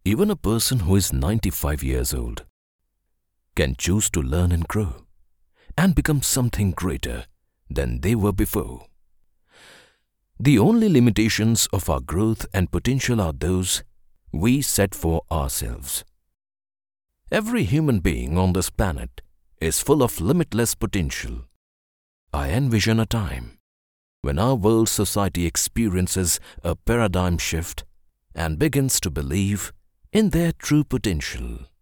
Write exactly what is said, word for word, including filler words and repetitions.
Even a person who is ninety-five years old can choose to learn and grow and become something greater than they were before. The only limitations of our growth and potential are those we set for ourselves. Every human being on this planet is full of limitless potential. I envision a time when our world society experiences a paradigm shift and begins to believe in their true potential.